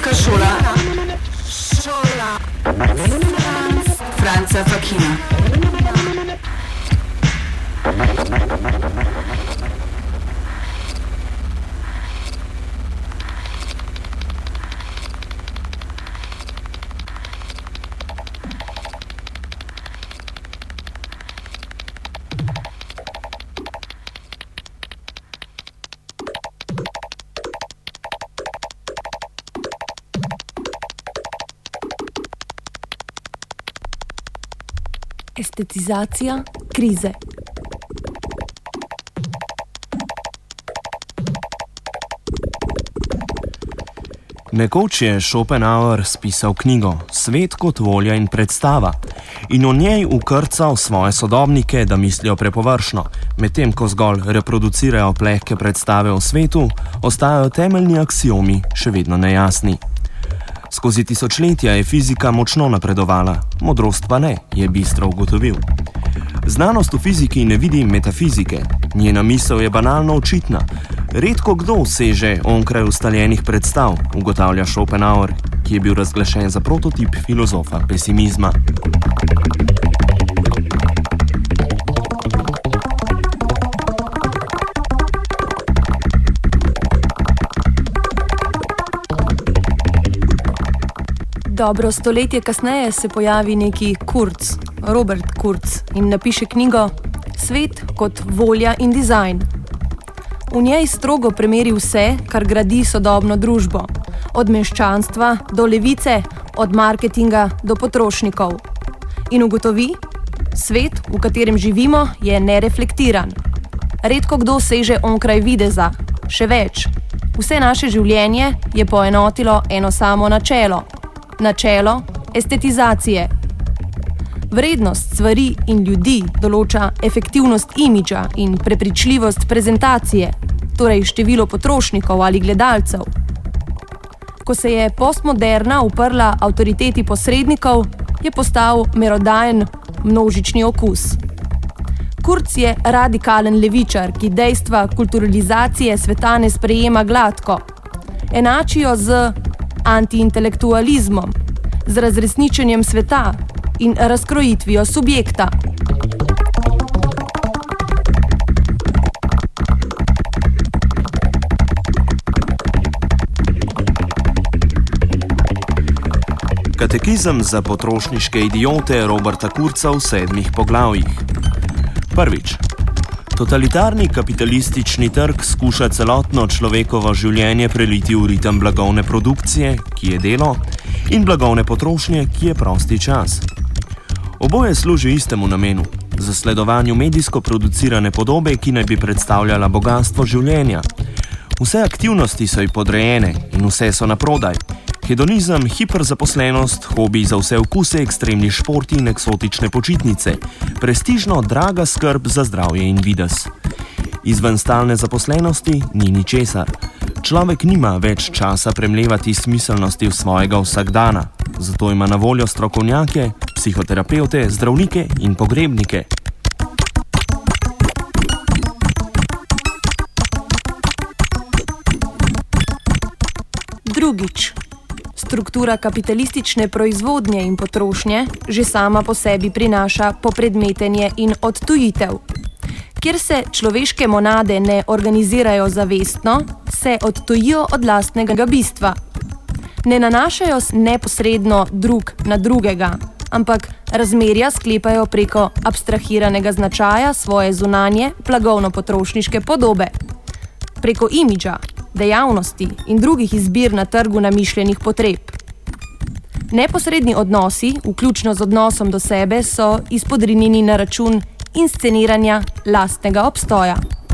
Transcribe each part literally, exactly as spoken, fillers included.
Filozofska šola. Šola. Franca Fakina. Estetizacija krize. Nekoč je Schopenhauer spisal knjigo Svet kot volja in predstava in v njej ukrcal svoje sodobnike, da mislijo prepovršno, medtem ko zgolj reproducirajo plehke predstave o svetu, ostajajo temeljni aksiomi še vedno nejasni. Skozi tisočletja je fizika močno napredovala, modrost pa ne, je bistro ugotovil. Znanost v fiziki ne vidi metafizike, njena misel je banalno očitna. Redko kdo seže onkraj ustaljenih predstav, ugotavlja Schopenhauer, ki je bil razglašen za prototip filozofa pesimizma. Dobro stoletje kasneje se pojavi neki Kurz, Robert Kurz, in napiše knjigo Svet kot volja in dizajn. V njej strogo premeri vse, kar gradi sodobno družbo, od meščanstva do levice, od marketinga do potrošnikov. In ugotovi, svet, v katerem živimo, je nereflektiran. Redko kdo seže onkraj videza, še več. Vse naše življenje je poenotilo eno samo načelo. Načelo estetizacije. Vrednost stvari in ljudi določa efektivnost imidža in prepričljivost prezentacije, torej število potrošnikov ali gledalcev. Ko se je postmoderna uprla avtoriteti posrednikov, je postal merodajen množični okus. Kurz je radikalen levičar, ki dejstva kulturalizacije sveta ne sprejema gladko. Enačijo z antiintelektualizmom, z razresničenjem sveta in razkrojitvijo subjekta. Katekizem za potrošniške idiote Roberta Kurza v sedmih poglavjih. Prvič. Totalitarni kapitalistični trg skuša celotno človekovo življenje preliti v ritem blagovne produkcije, ki je delo, in blagovne potrošnje, ki je prosti čas. Oboje služi istemu namenu, zasledovanju medijsko producirane podobe, ki naj bi predstavljala bogastvo življenja. Vse aktivnosti so ji podrejene in vse so naprodaj. Hedonizem, hiperzaposlenost, hobi za vse okuse, ekstremni športi in eksotične počitnice, prestižno draga skrb za zdravje in videz. Izven stalne zaposlenosti ni ničesar. Človek nima več časa premlevati smiselnosti v svojega vsakdana, zato ima na voljo strokovnjake, psihoterapevte, zdravnike in pogrebnike. Drugič. Struktura kapitalistične proizvodnje in potrošnje že sama po sebi prinaša popredmetenje in odtujitev. Kjer se človeške monade ne organizirajo zavestno, se odtujijo od lastnega bistva. Ne nanašajo se neposredno drug na drugega, ampak razmerja sklepajo preko abstrahiranega značaja svoje zunanje blagovno-potrošniške podobe. Preko imidža, dejavnosti in drugih izbir na trgu namišljenih potreb. Neposredni odnosi, vključno z odnosom do sebe, so izpodrinjeni na račun insceniranja lastnega obstoja.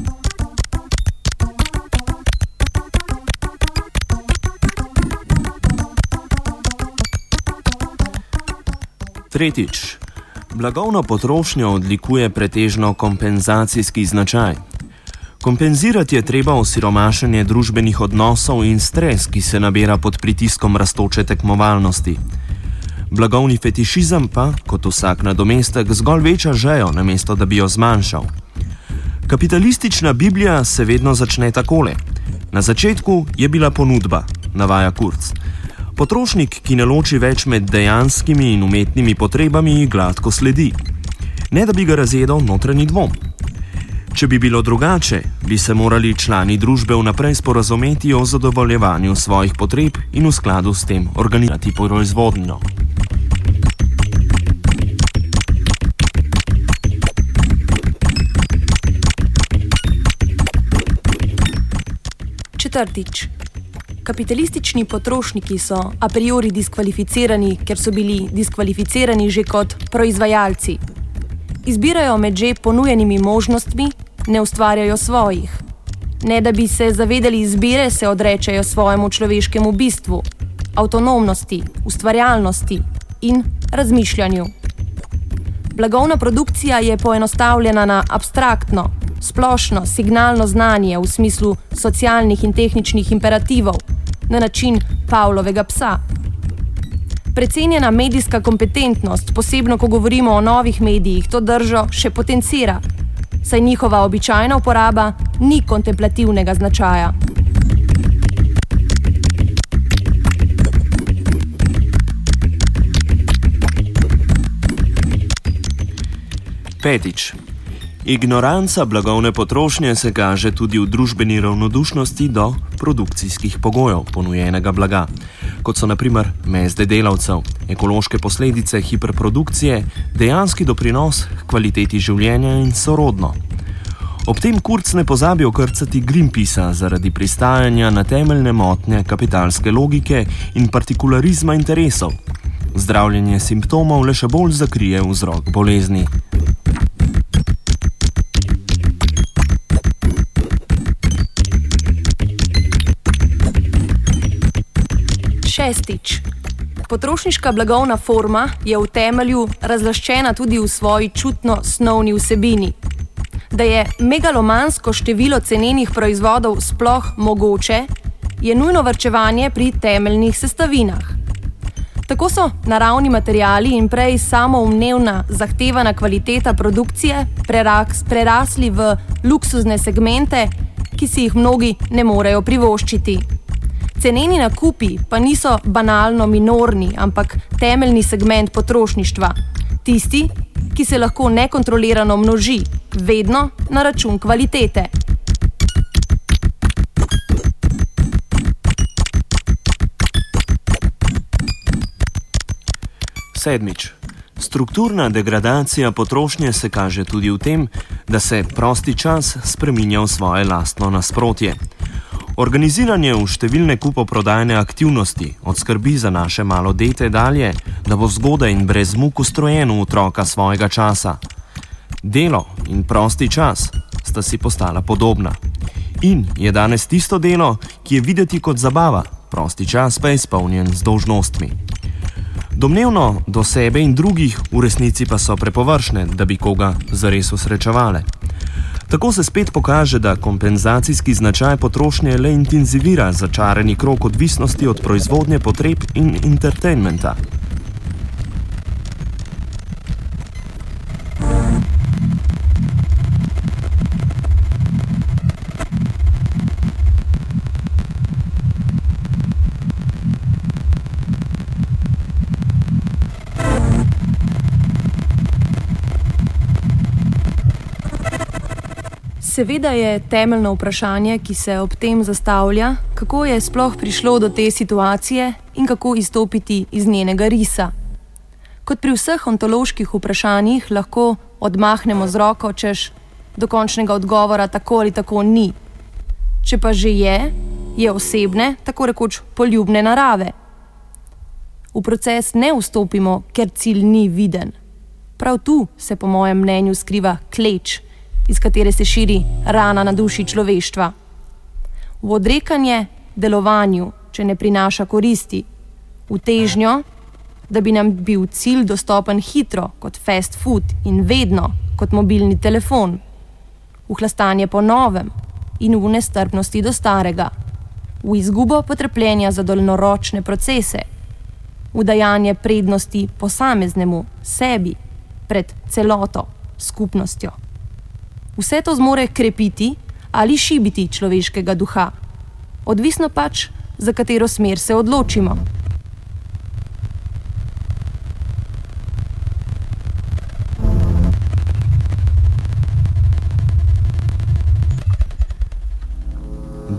Tretjič. Blagovno potrošnjo odlikuje pretežno kompenzacijski značaj. Kompenzirati je treba osiromašenje družbenih odnosov in stres, ki se nabira pod pritiskom rastoče tekmovalnosti. Blagovni fetišizem pa, kot vsak nadomestek, zgolj veča žejo, namesto da bi jo zmanjšal. Kapitalistična Biblija se vedno začne takole. Na začetku je bila ponudba, navaja Kurz. Potrošnik, ki ne loči več med dejanskimi in umetnimi potrebami, gladko sledi. Ne da bi ga razjedel notranji dvom. Če bi bilo drugače, bi se morali člani družbe vnaprej sporazumeti o zadovoljevanju svojih potreb in v skladu s tem organizirati proizvodnjo. Četrtič. Kapitalistični potrošniki so a priori diskvalificirani, ker so bili diskvalificirani že kot proizvajalci. Izbirajo med že ponujenimi možnostmi, ne ustvarjajo svojih. Ne da bi se zavedali izbire, se odrečajo svojemu človeškemu bistvu, avtonomnosti, ustvarjalnosti in razmišljanju. Blagovna produkcija je poenostavljena na abstraktno, splošno, signalno znanje v smislu socialnih in tehničnih imperativov, na način Pavlovega psa. Precenjena medijska kompetentnost, posebno ko govorimo o novih medijih, to držo še potencira, saj njihova običajna uporaba ni kontemplativnega značaja. Petič. Ignoranca blagovne potrošnje se kaže tudi v družbeni ravnodušnosti do produkcijskih pogojev ponujenega blaga, kot so na primer mezde delavcev, ekološke posledice hiperprodukcije, dejanski doprinos k kvaliteti življenja in sorodno. Ob tem Kurz ne pozabi okrcati Greenpeacea zaradi pristajanja na temeljne motnje kapitalske logike in partikularizma interesov. Zdravljenje simptomov le še bolj zakrije vzrok bolezni. Šestič. Potrošniška blagovna forma je v temelju razlaščena tudi v svoji čutno-snovni vsebini. Da je megalomansko število cenenih proizvodov sploh mogoče, je nujno varčevanje pri temeljnih sestavinah. Tako so naravni materiali in prej samoumevna zahtevana kvaliteta produkcije prerasli v luksuzne segmente, ki si jih mnogi ne morejo privoščiti. Ceneni nakupi pa niso banalno minorni, ampak temeljni segment potrošništva. Tisti, ki se lahko nekontrolirano množi, vedno na račun kvalitete. Sedmič. Strukturna degradacija potrošnje se kaže tudi v tem, da se prosti čas spreminja v svoje lastno nasprotje. Organiziranje v številne kupoprodajne aktivnosti od skrbi za naše malo dete dalje, da bo zgodaj in brez muk ustrojen v otroka svojega časa. Delo in prosti čas sta si postala podobna. In je danes tisto delo, ki je videti kot zabava, prosti čas pa je izpolnjen z dolžnostmi. Domnevno do sebe in drugih, v resnici pa so prepovršne, da bi koga zares osrečevale. Tako se spet pokaže, da kompenzacijski značaj potrošnje le intenzivira začarani krog odvisnosti od proizvodnje potreb in entertainmenta. Seveda je temeljno vprašanje, ki se ob tem zastavlja, kako je sploh prišlo do te situacije in kako izstopiti iz njenega risa. Kot pri vseh ontoloških vprašanjih lahko odmahnemo z roko, češ do končnega odgovora tako ali tako ni. Če pa že je, je osebne, tako rekoč poljubne narave. V proces ne vstopimo, ker cilj ni viden. Prav tu se po mojem mnenju skriva kleč, iz katere se širi rana na duši človeštva. V odrekanje delovanju, če ne prinaša koristi, v težnjo, da bi nam bil cilj dostopen hitro, kot fast food in vedno, kot mobilni telefon, v hlastanje po novem in v nestrpnosti do starega, v izgubo potrpljenja za daljnoročne procese, v dajanje prednosti posameznemu, sebi, pred celoto, skupnostjo. Vse to zmore krepiti ali šibiti človeškega duha, odvisno pač, za katero smer se odločimo.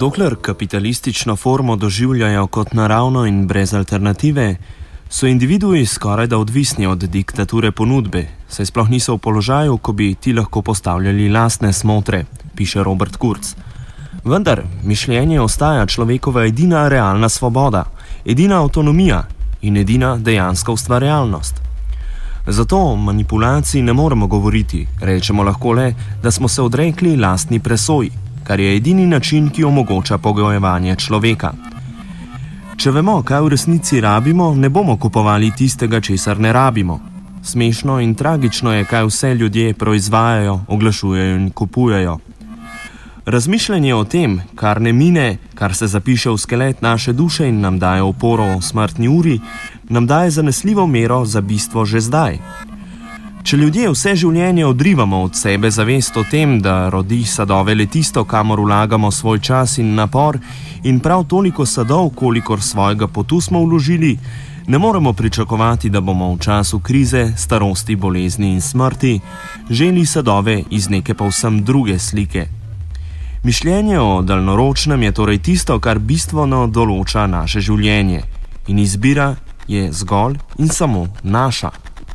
Dokler kapitalistično formo doživljajo kot naravno in brez alternative, so individui skoraj da odvisni od diktature ponudbe, saj sploh niso v položaju, ko bi ti lahko postavljali lastne smotre, piše Robert Kurz. Vendar mišljenje ostaja človekova edina realna svoboda, edina avtonomija in edina dejanska ustvarjalnost. Zato o manipulaciji ne moremo govoriti, rečemo lahko le, da smo se odrekli lastni presoji, kar je edini način, ki omogoča pogojevanje človeka. Če vemo, kaj v resnici rabimo, ne bomo kupovali tistega, česar ne rabimo. Smešno in tragično je, kaj vse ljudje proizvajajo, oglašujejo in kupujejo. Razmišljanje o tem, kar ne mine, kar se zapiše v skelet naše duše in nam daje oporo v smrtni uri, nam daje zanesljivo mero za bistvo že zdaj. Če ljudje vse življenje odrivamo od sebe zavest o tem, da rodi sadove le tisto, kamor vlagamo svoj čas in napor, in prav toliko sadov, kolikor svojega potu smo vložili, ne moremo pričakovati, da bomo v času krize, starosti, bolezni in smrti želi sadove iz neke povsem druge slike. Mišljenje o daljnoročnem je torej tisto, kar bistveno določa naše življenje, in izbira je zgolj in samo naša.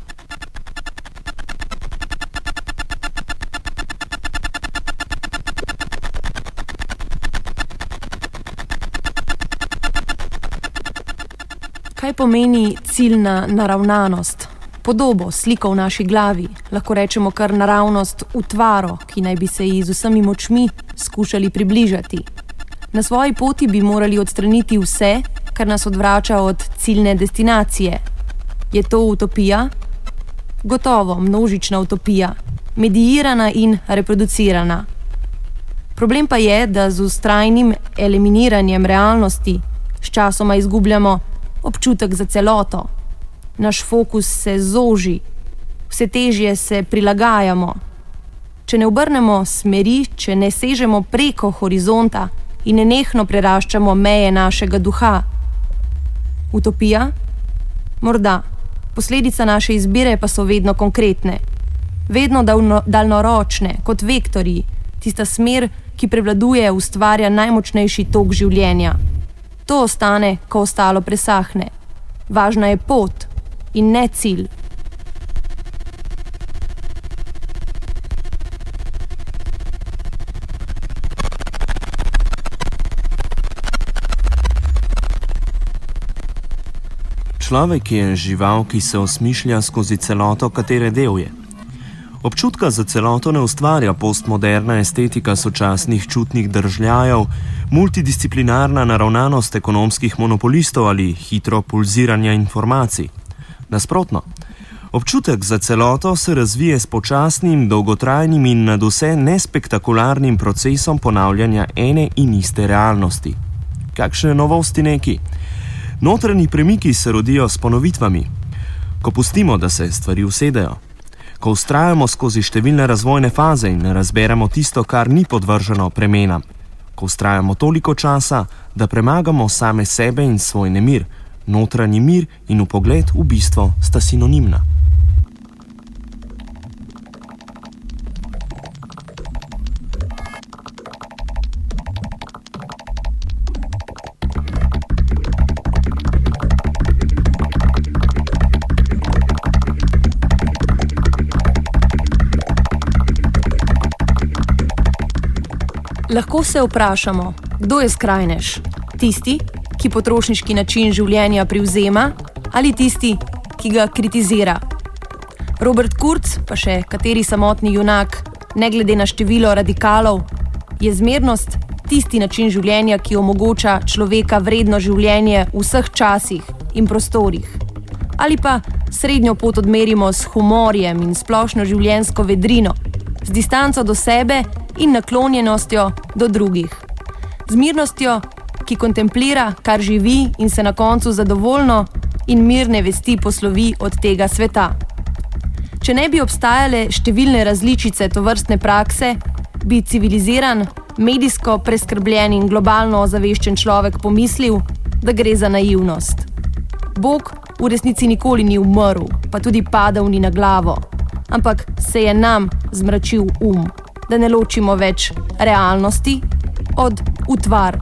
Kaj pomeni ciljna naravnanost? Podobo, sliko v naši glavi, lahko rečemo kar naravnost utvaro, ki naj bi se ji z vsemi močmi skušali približati. Na svoji poti bi morali odstraniti vse, kar nas odvrača od ciljne destinacije. Je to utopija? Gotovo, množična utopija, medijirana in reproducirana. Problem pa je, da z vztrajnim eliminiranjem realnosti sčasoma izgubljamo občutek za celoto. Naš fokus se zoži, vse težje se prilagajamo. Če ne obrnemo smeri, če ne sežemo preko horizonta in nenehno preraščamo meje našega duha. Utopija? Morda. Posledica naše izbire pa so vedno konkretne. Vedno daljnoročne, kot vektorji, tista smer, ki prevladuje, ustvarja najmočnejši tok življenja. To ostane, ko ostalo presahne. Važna je pot in ne cilj. Človek je žival, ki se osmišlja skozi celoto, katere del je. Občutka za celoto ne ustvarja postmoderna estetika sočasnih čutnih držljajev, multidisciplinarna naravnanost ekonomskih monopolistov ali hitro pulziranja informacij. Nasprotno, občutek za celoto se razvije s počasnim, dolgotrajnim in nadvse nespektakularnim procesom ponavljanja ene in iste realnosti. Kakšne novosti neki? Notranji premiki se rodijo s ponovitvami. Ko pustimo, da se stvari usedejo, ko vztrajamo skozi številne razvojne faze in razberemo tisto, kar ni podvrženo premenam, ko vztrajamo toliko časa, da premagamo same sebe in svoj nemir, notranji mir in vpogled v bistvo sta sinonimna. Lahko se vprašamo, kdo je skrajnež? Tisti, ki potrošniški način življenja privzema, ali tisti, ki ga kritizira? Robert Kurz, pa še kateri samotni junak, ne glede na število radikalov, je zmernost tisti način življenja, ki omogoča človeka vredno življenje v vseh časih in prostorih. Ali pa srednjo pot odmerimo s humorjem in splošno življenjsko vedrino, z distanco do sebe in naklonjenostjo do drugih. Z mirnostjo, ki kontemplira, kar živi in se na koncu zadovoljno in mirne vesti poslovi od tega sveta. Če ne bi obstajale številne različice tovrstne prakse, bi civiliziran, medijsko preskrbljen in globalno ozaveščen človek pomislil, da gre za naivnost. Bog v resnici nikoli ni umrl, pa tudi padel ni na glavo, ampak se je nam zmračil um, da ne ločimo več realnosti od Utvar.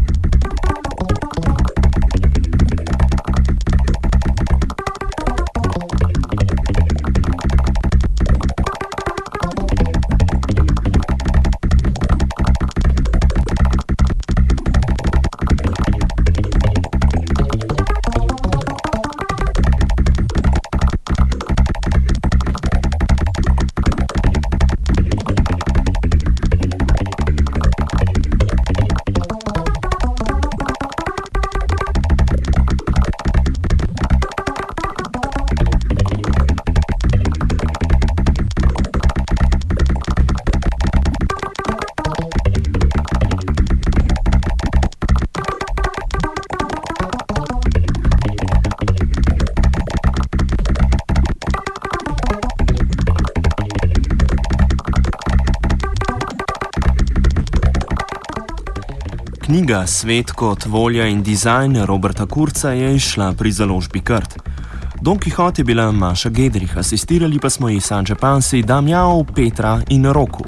Knjiga Svet kot volja in dizajn Roberta Kurza je izšla pri založbi Krt. Don Kihot je bila Maša Gedrih, asistirali pa smo ji Sanče Pansi, Damjao, Petra in Roku.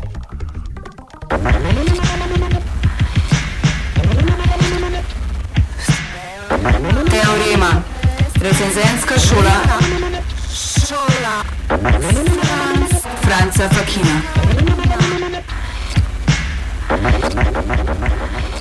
Teorema. Recenzenska šola. Šola. Franca Fakina.